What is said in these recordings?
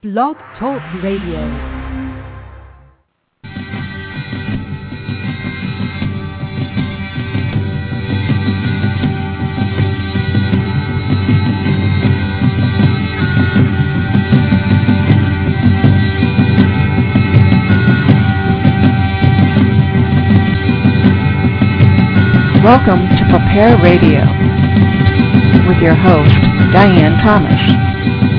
Blog Talk Radio. Welcome to Prepare Radio with your host, Diane Thomas.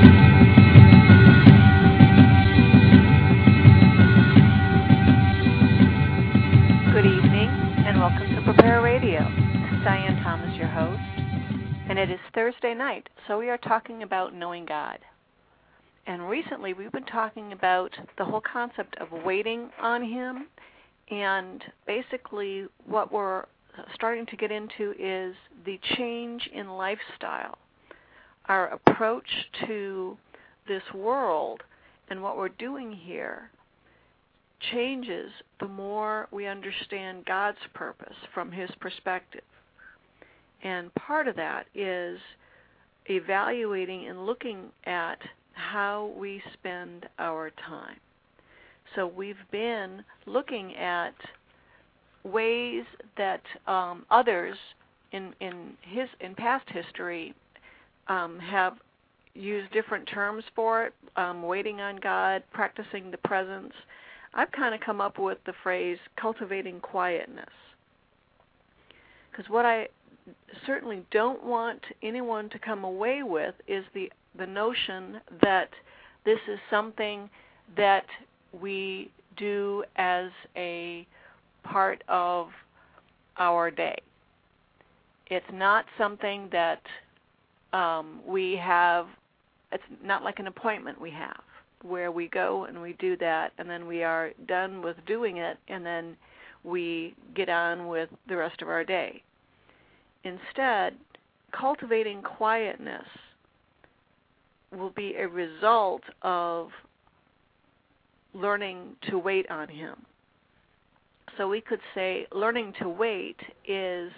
Good evening and welcome to Prepare Radio. This is Diane Thomas, your host, and it is Thursday night, so we are talking about knowing God. And recently we've been talking about the whole concept of waiting on Him, and basically what we're starting to get into is the change in lifestyle. Our approach to this world and what we're doing here changes the more we understand God's purpose from His perspective. And part of that is evaluating and looking at how we spend our time. So we've been looking at ways that others in past history have used different terms for it, waiting on God, practicing the presence. I've kind of come up with the phrase cultivating quietness, because what I certainly don't want anyone to come away with is the notion that this is something that we do as a part of our day. It's not something that we have, it's not like an appointment we have where we go and we do that and then we are done with doing it and then we get on with the rest of our day. Instead, cultivating quietness will be a result of learning to wait on Him. So we could say learning to wait is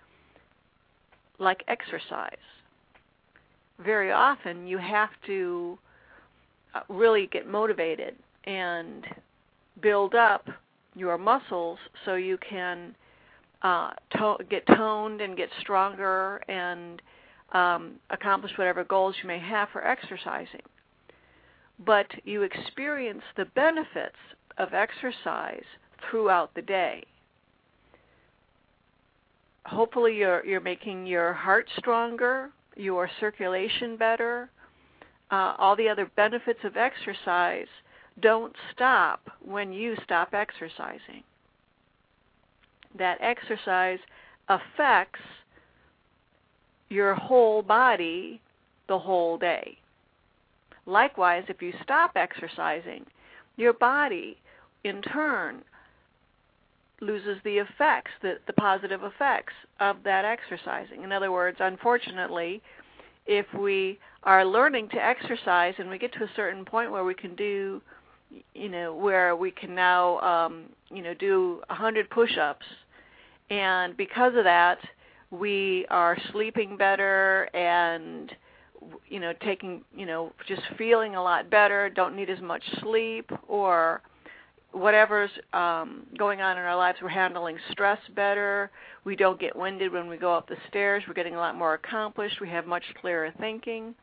like exercise. Very often you have to really get motivated and build up your muscles so you can get toned and get stronger and accomplish whatever goals you may have for exercising. But you experience the benefits of exercise throughout the day. Hopefully you're making your heart stronger, your circulation better. All the other benefits of exercise don't stop when you stop exercising. That exercise affects your whole body the whole day. Likewise, if you stop exercising, your body in turn loses the effects, the positive effects of that exercising. In other words, unfortunately, if we are learning to exercise and we get to a certain point where we can do, where we can now, do 100 push-ups, and because of that, we are sleeping better and, just feeling a lot better, don't need as much sleep, or whatever's going on in our lives, we're handling stress better. We don't get winded when we go up the stairs. We're getting a lot more accomplished. We have much clearer thinking.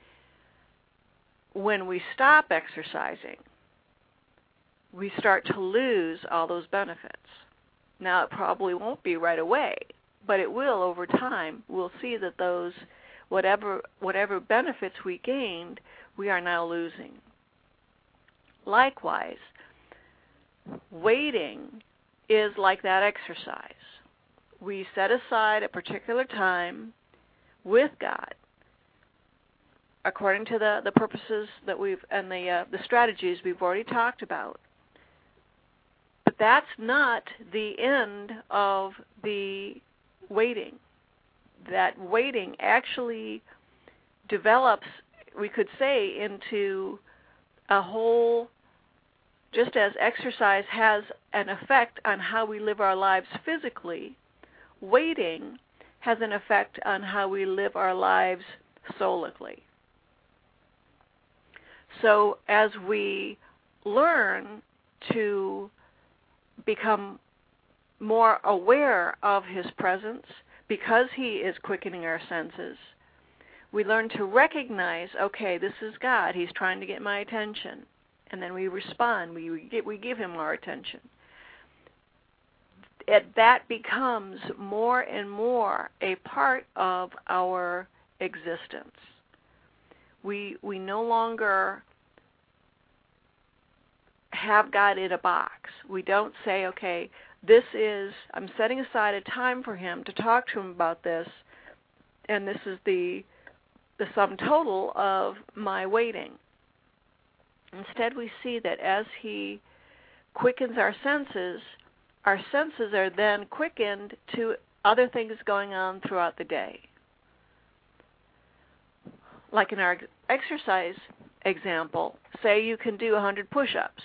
When we stop exercising, we start to lose all those benefits. Now, it probably won't be right away, but it will over time. We'll see that those, whatever benefits we gained, we are now losing. Likewise, waiting is like that exercise. We set aside a particular time with God according to the purposes that we've and the strategies we've already talked about. But that's not the end of the waiting. That waiting actually develops, we could say, into a whole. Just as exercise has an effect on how we live our lives physically, waiting has an effect on how we live our lives soulically. So as we learn to become more aware of His presence, because He is quickening our senses, we learn to recognize, okay, this is God. He's trying to get my attention. And then we respond. We give Him our attention. That becomes more and more a part of our existence. We no longer have God in a box. We don't say, okay, I'm setting aside a time for Him to talk to Him about this, and this is the sum total of my waiting. Instead, we see that as He quickens our senses are then quickened to other things going on throughout the day. Like in our exercise example, say you can do 100 push-ups.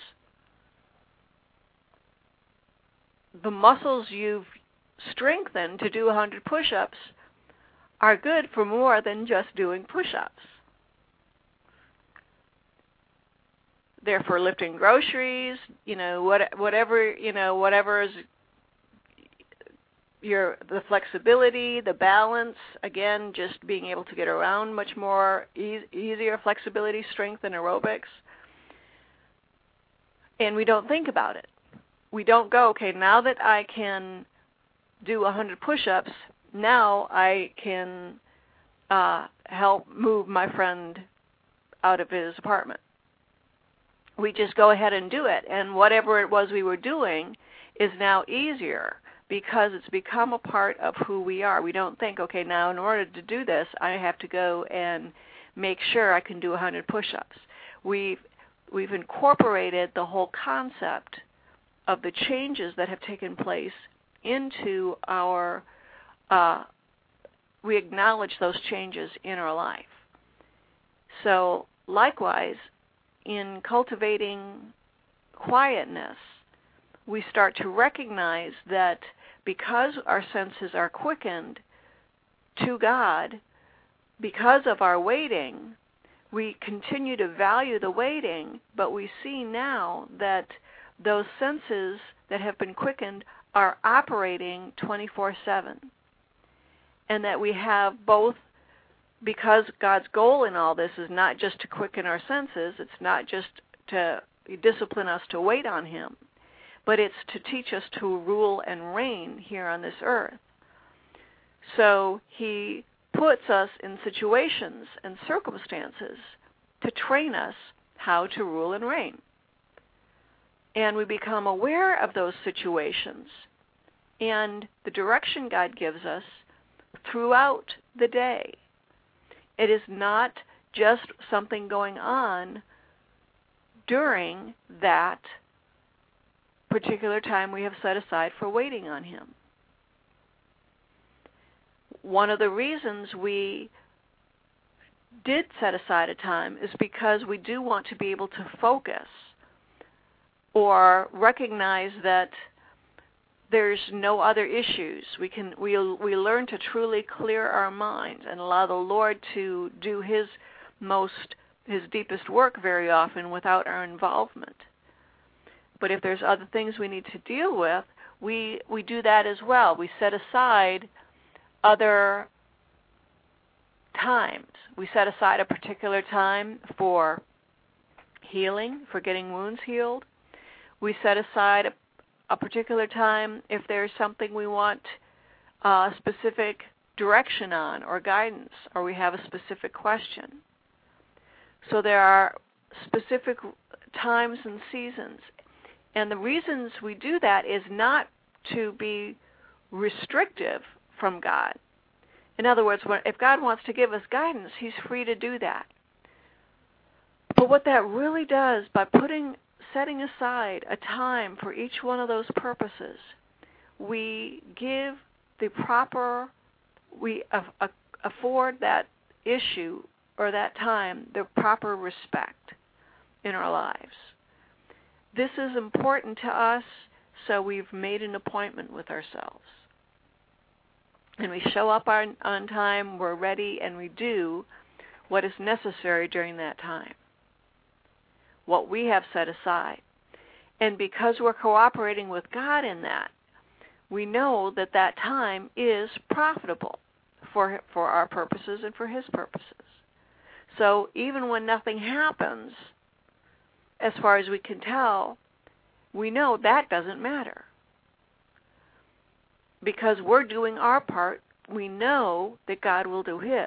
The muscles you've strengthened to do 100 push-ups are good for more than just doing push-ups. They're for lifting groceries, whatever is the flexibility, the balance, again, just being able to get around much more easier flexibility, strength, and aerobics. And we don't think about it. We don't go, okay, now that I can do 100 push-ups, now I can help move my friend out of his apartment. We just go ahead and do it, and whatever it was we were doing is now easier because it's become a part of who we are. We don't think, okay, now in order to do this, I have to go and make sure I can do 100 push-ups. We've incorporated the whole concept of the changes that have taken place into our, we acknowledge those changes in our life. So likewise, in cultivating quietness, we start to recognize that because our senses are quickened to God, because of our waiting, we continue to value the waiting, but we see now that those senses that have been quickened are operating 24/7. And that we have both, because God's goal in all this is not just to quicken our senses, it's not just to discipline us to wait on Him, but it's to teach us to rule and reign here on this earth. So He puts us in situations and circumstances to train us how to rule and reign. And we become aware of those situations and the direction God gives us throughout the day. It is not just something going on during that particular time we have set aside for waiting on Him. One of the reasons we did set aside a time is because we do want to be able to focus or recognize that there's no other issues. We learn to truly clear our minds and allow the Lord to do His deepest work very often without our involvement. But if there's other things we need to deal with, we do that as well. We set aside other times. We set aside a particular time for healing, for getting wounds healed. We set aside a particular time if there's something we want specific direction on or guidance, or we have a specific question. So there are specific times and seasons. And the reasons we do that is not to be restrictive from God. In other words, if God wants to give us guidance, He's free to do that. But what that really does, by setting aside a time for each one of those purposes, we give we afford that issue or that time the proper respect in our lives. This is important to us, so we've made an appointment with ourselves. And we show up on time, we're ready, and we do what is necessary during that time. what we have set aside. And because we're cooperating with God in that, we know that that time is profitable for our purposes and for His purposes. So even when nothing happens, as far as we can tell, we know that doesn't matter. Because we're doing our part, we know that God will do His.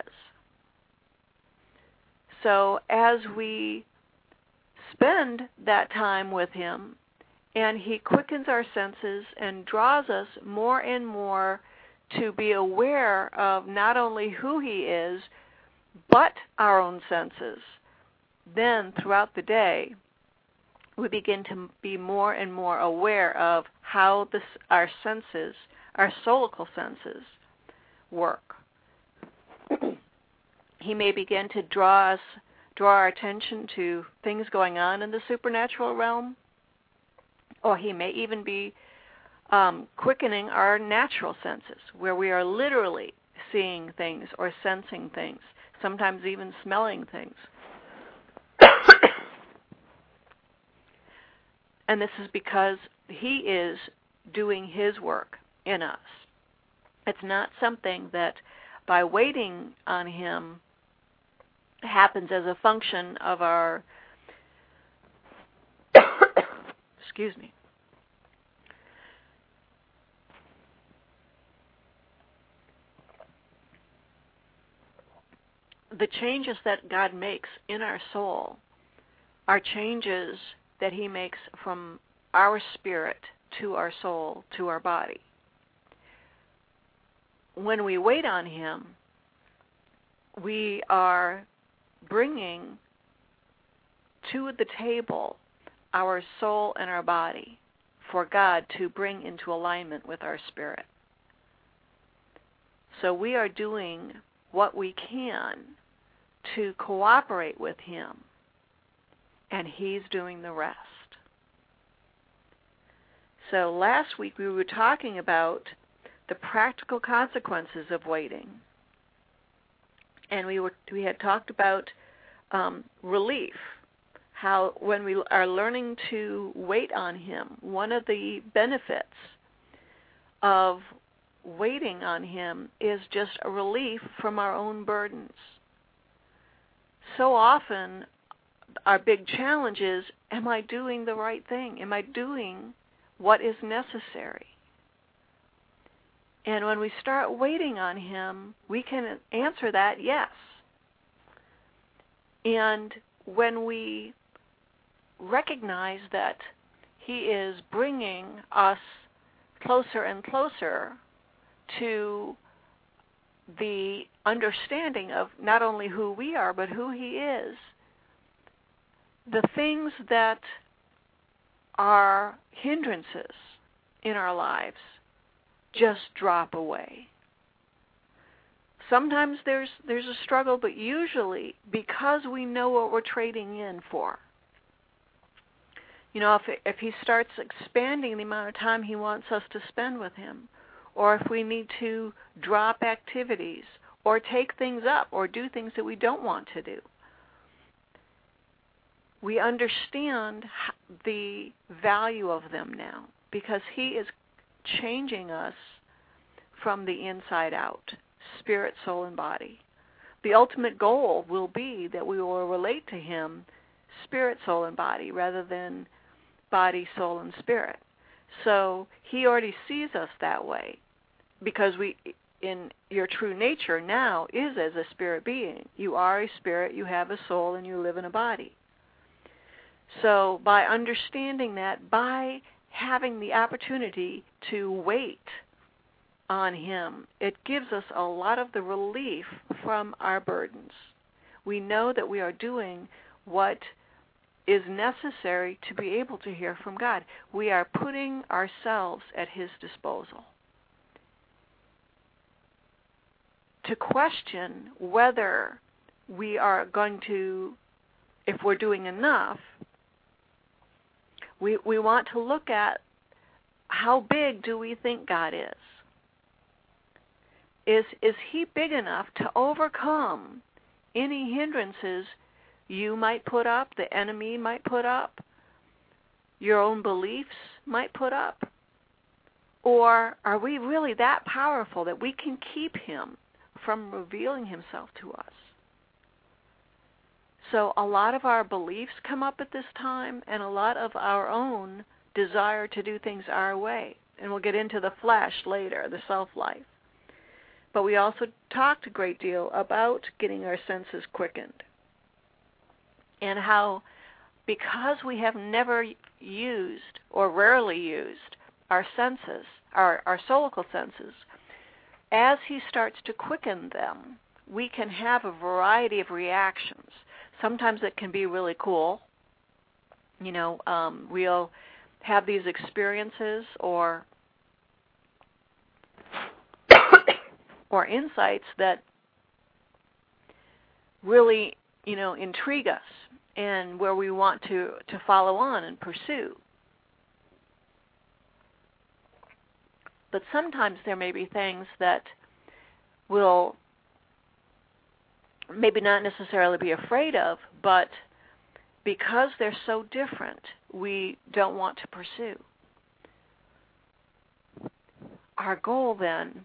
So as we spend that time with Him, and He quickens our senses and draws us more and more to be aware of not only who He is, but our own senses, then throughout the day, we begin to be more and more aware of how our senses, our soulical senses, work. He may begin to draw our attention to things going on in the supernatural realm, or He may even be quickening our natural senses, where we are literally seeing things or sensing things, sometimes even smelling things. And this is because He is doing His work in us. It's not something that by waiting on Him happens as a function of our excuse me. The changes that God makes in our soul are changes that He makes from our spirit to our soul to our body. When we wait on Him, we are bringing to the table our soul and our body for God to bring into alignment with our spirit. So we are doing what we can to cooperate with Him, and He's doing the rest. So last week we were talking about the practical consequences of waiting. And we had talked about relief, how when we are learning to wait on Him, one of the benefits of waiting on Him is just a relief from our own burdens. So often our big challenge is, am I doing the right thing? Am I doing what is necessary? And when we start waiting on Him, we can answer that yes. And when we recognize that He is bringing us closer and closer to the understanding of not only who we are, but who He is, the things that are hindrances in our lives just drop away. Sometimes there's a struggle, but usually because we know what we're trading in for. You know, if He starts expanding the amount of time He wants us to spend with Him, or if we need to drop activities, or take things up, or do things that we don't want to do, we understand the value of them now, because He is changing us from the inside out, spirit, soul, and body. The ultimate goal will be that we will relate to Him spirit, soul, and body rather than body, soul, and spirit. So He already sees us that way, because in your true nature now is as a spirit being. You are a spirit, you have a soul, and you live in a body. So by understanding that, by having the opportunity to wait on Him, it gives us a lot of the relief from our burdens. We know that we are doing what is necessary to be able to hear from God. We are putting ourselves at His disposal. To question whether we are going to, if we're doing enough, we want to look at how big do we think God is? Is He big enough to overcome any hindrances you might put up, the enemy might put up, your own beliefs might put up? Or are we really that powerful that we can keep him from revealing himself to us? So a lot of our beliefs come up at this time, and a lot of our own desire to do things our way. And we'll get into the flesh later, the self-life. But we also talked a great deal about getting our senses quickened, and how because we have never used or rarely used our senses, our soulical senses, as he starts to quicken them, we can have a variety of reactions. Sometimes it can be really cool. We'll have these experiences or insights that really, intrigue us and where we want to follow on and pursue. But sometimes there may be things that we'll maybe not necessarily be afraid of, but because they're so different, we don't want to pursue. Our goal then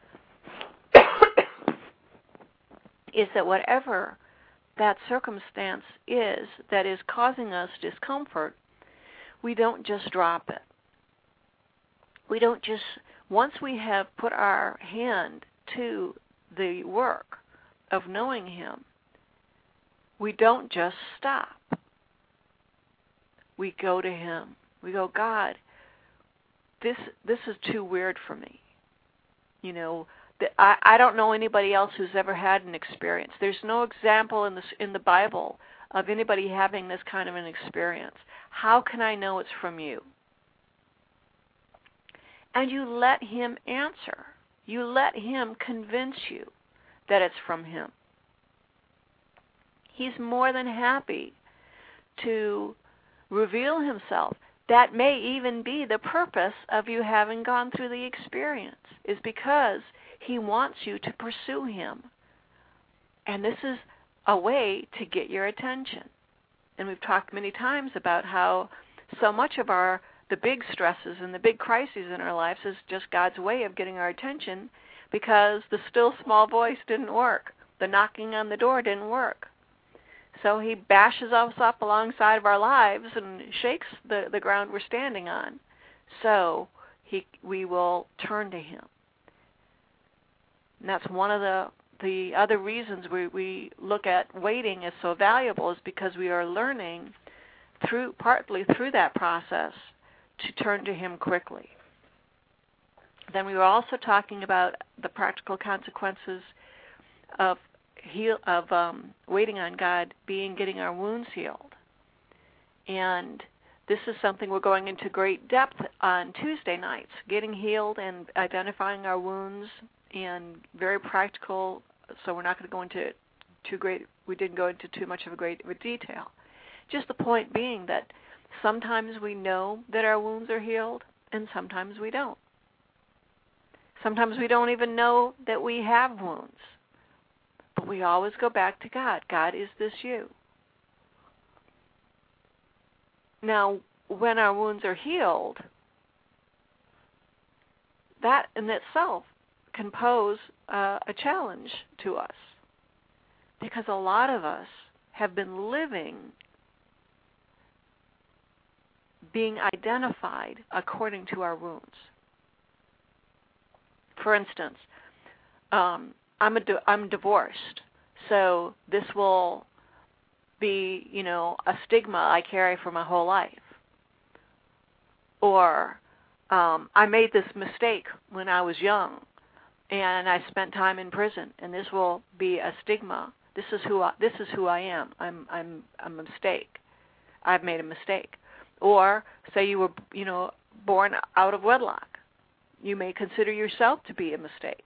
is that whatever that circumstance is that is causing us discomfort, we don't just drop it. We don't just, once we have put our hand to the work of knowing him, we don't just stop. We go to him. We go, God, this is too weird for me. I don't know anybody else who's ever had an experience. There's no example in the Bible of anybody having this kind of an experience. How can I know it's from you? And you let him answer. You let him convince you that it's from him. He's more than happy to reveal himself. That may even be the purpose of you having gone through the experience, is because he wants you to pursue him. And this is a way to get your attention. And we've talked many times about how so much of the big stresses and the big crises in our lives is just God's way of getting our attention, because the still small voice didn't work. The knocking on the door didn't work. So he bashes us up alongside of our lives and shakes the ground we're standing on. So we will turn to him. And that's one of the other reasons we look at waiting as so valuable, is because we are learning partly through that process to turn to him quickly. Then we were also talking about the practical consequences of waiting on God being getting our wounds healed. And this is something we're going into great depth on Tuesday nights, getting healed and identifying our wounds, and very practical, so we're not going to go into we didn't go into too much of a detail. Just the point being that sometimes we know that our wounds are healed, and sometimes we don't. Sometimes we don't even know that we have wounds. But we always go back to God. God, is this you? Now, when our wounds are healed, that in itself can pose a challenge to us, because a lot of us have been living being identified according to our wounds. For instance, I'm divorced, so this will be, a stigma I carry for my whole life. Or I made this mistake when I was young, and I spent time in prison, and this will be a stigma. This is who I am. I'm a mistake. I've made a mistake. Or say you were, born out of wedlock. You may consider yourself to be a mistake.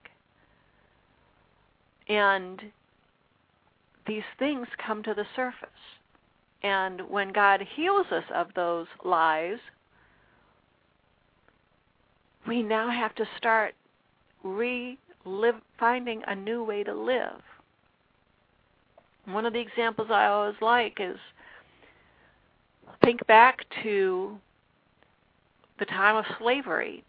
And these things come to the surface. And when God heals us of those lies, we now have to start finding a new way to live. One of the examples I always like is think back to the time of slavery.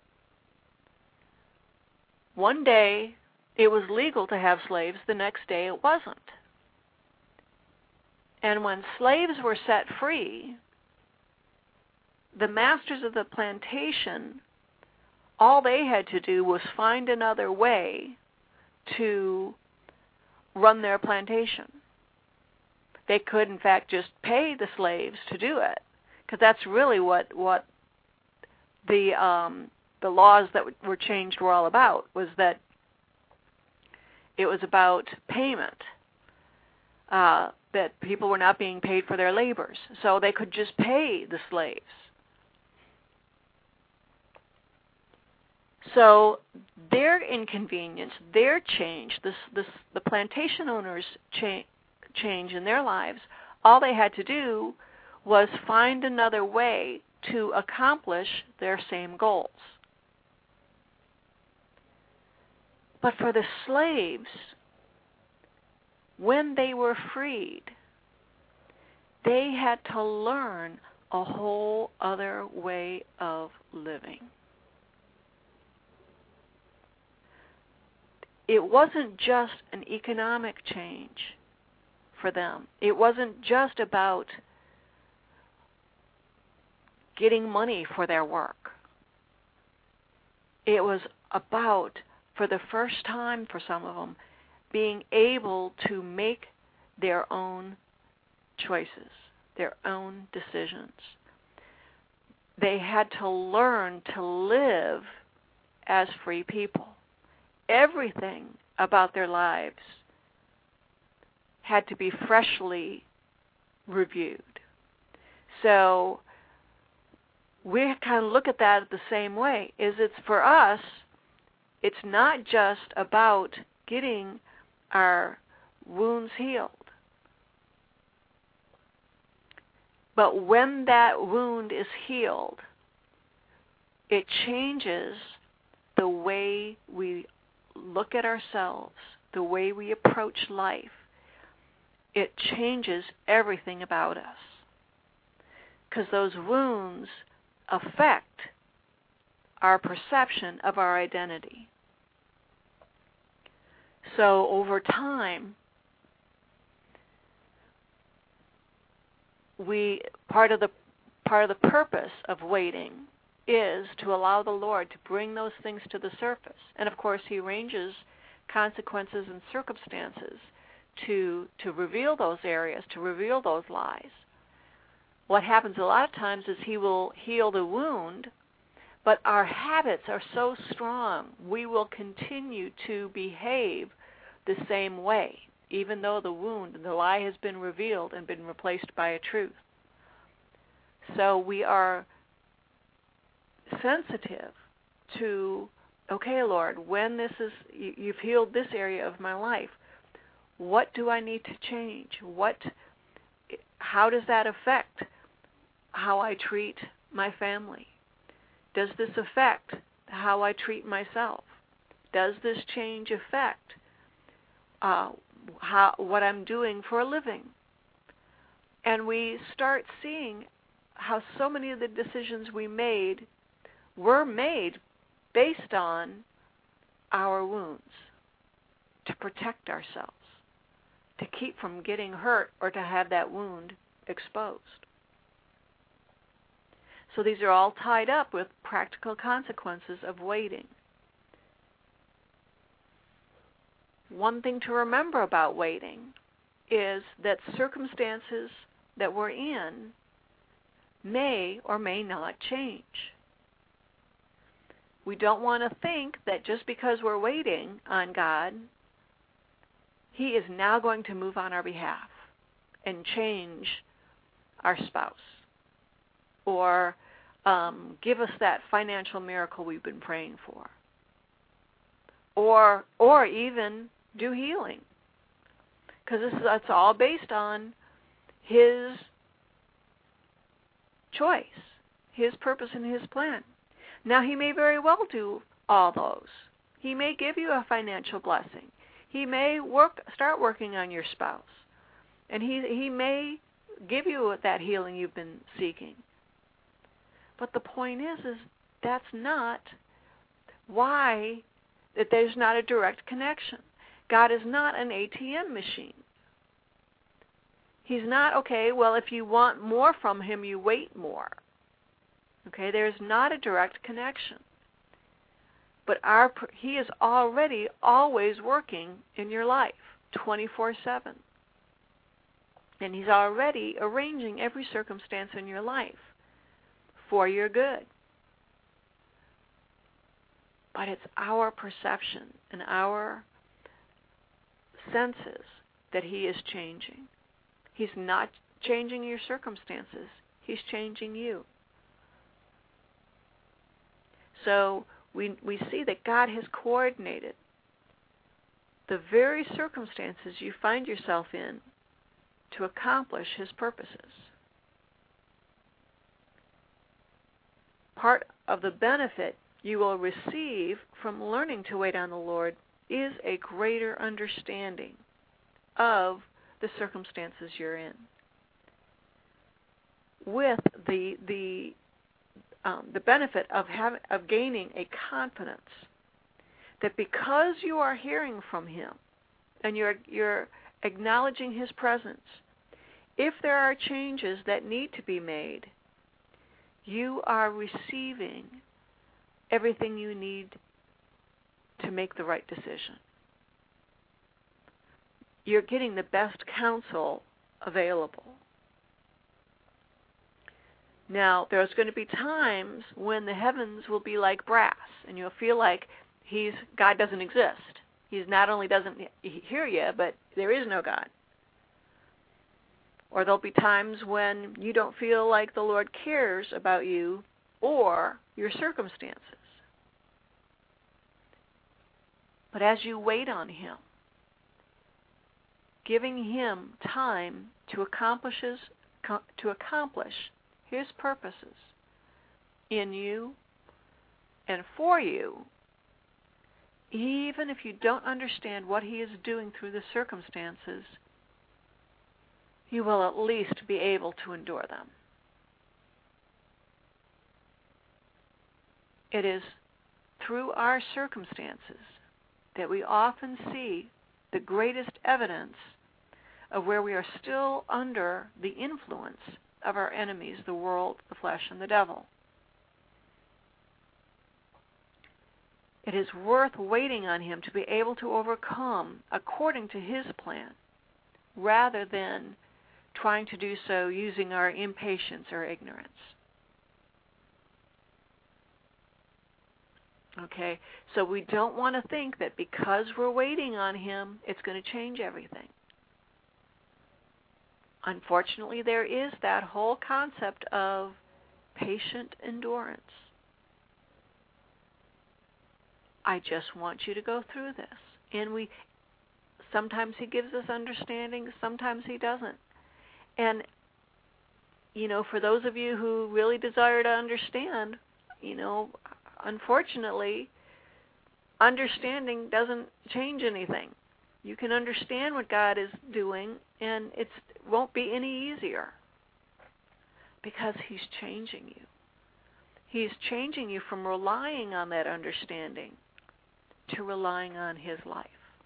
One day it was legal to have slaves, the next day it wasn't. And when slaves were set free, the masters of the plantation, all they had to do was find another way to run their plantation. They could, in fact, just pay the slaves to do it, because that's really what the laws that were changed were all about, was that it was about payment, that people were not being paid for their labors, so they could just pay the slaves. So their inconvenience, their change, the plantation owners' change in their lives, all they had to do was find another way to accomplish their same goals. But for the slaves, when they were freed, they had to learn a whole other way of living. It wasn't just an economic change for them. It wasn't just about getting money for their work. It was about, for the first time for some of them, being able to make their own choices, their own decisions. They had to learn to live as free people. Everything about their lives had to be freshly reviewed. So we kind of look at that the same way. It's for us, it's not just about getting our wounds healed. But when that wound is healed, it changes the way we look at ourselves, the way we approach life. It changes everything about us. Because those wounds affect our perception of our identity. So over time, part of the purpose of waiting is to allow the Lord to bring those things to the surface. And of course, He arranges consequences and circumstances to reveal those areas, to reveal those lies. What happens a lot of times is He will heal the wound, but our habits are so strong, we will continue to behave the same way, even though the wound and the lie has been revealed and been replaced by a truth. So we are sensitive to, okay, Lord, when you've healed this area of my life, what do I need to change? How does that affect how I treat my family? Does this affect how I treat myself? Does this change affect what I'm doing for a living? And we start seeing how so many of the decisions we made were made based on our wounds, to protect ourselves, to keep from getting hurt or to have that wound exposed. So these are all tied up with practical consequences of waiting. One thing to remember about waiting is that circumstances that we're in may or may not change. We don't want to think that just because we're waiting on God, He is now going to move on our behalf and change our spouse or give us that financial miracle we've been praying for, or even do healing, because that's all based on His choice, His purpose, and His plan. Now, He may very well do all those. He may give you a financial blessing. He may start working on your spouse. And He may give you that healing you've been seeking. But the point is that's not why that there's not a direct connection. God is not an ATM machine. He's not, okay, well, if you want more from Him, you wait more. Okay, there's not a direct connection. But He is already always working in your life, 24/7. And He's already arranging every circumstance in your life for your good. But it's our perception and our senses that He is changing. He's not changing your circumstances. He's changing you. So we see that God has coordinated the very circumstances you find yourself in to accomplish His purposes. Part of the benefit you will receive from learning to wait on the Lord is a greater understanding of the circumstances you're in. With the benefit of gaining a confidence that because you are hearing from Him and you're acknowledging His presence, if there are changes that need to be made, you are receiving everything you need to make the right decision. You're getting the best counsel available. Now, there's going to be times when the heavens will be like brass, and you'll feel like God doesn't exist. He not only doesn't hear you, but there is no God. Or there'll be times when you don't feel like the Lord cares about you or your circumstances. But as you wait on Him, giving Him time to accomplish His purposes in you and for you, even if you don't understand what He is doing through the circumstances, you will at least be able to endure them. It is through our circumstances that we often see the greatest evidence of where we are still under the influence of our enemies, the world, the flesh, and the devil. It is worth waiting on Him to be able to overcome according to His plan, rather than trying to do so using our impatience or ignorance. Okay, so we don't want to think that because we're waiting on Him, it's going to change everything. Unfortunately, there is that whole concept of patient endurance. I just want you to go through this. And sometimes He gives us understanding, sometimes He doesn't. And, for those of you who really desire to understand, unfortunately, understanding doesn't change anything. You can understand what God is doing, and it won't be any easier because He's changing you. He's changing you from relying on that understanding to relying on His life.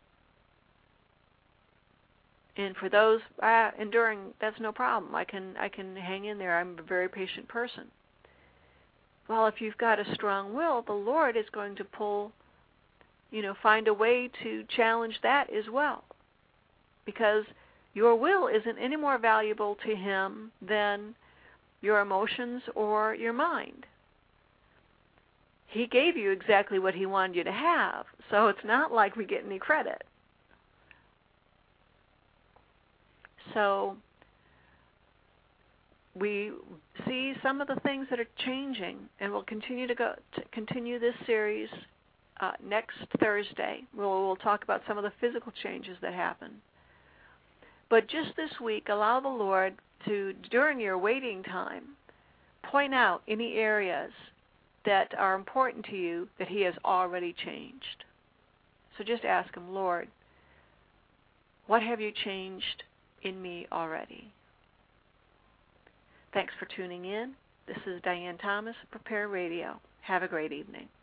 And for those enduring, that's no problem. I can hang in there. I'm a very patient person. Well, if you've got a strong will, the Lord is going to find a way to challenge that as well. Because your will isn't any more valuable to Him than your emotions or your mind. He gave you exactly what He wanted you to have, so it's not like we get any credit. So we see some of the things that are changing, and we'll continue to continue this series next Thursday. We'll talk about some of the physical changes that happen. But just this week, allow the Lord to, during your waiting time, point out any areas that are important to you that He has already changed. So just ask Him, Lord, what have you changed in me already. Thanks for tuning in. This is Diane Thomas, Prepare Radio. Have a great evening.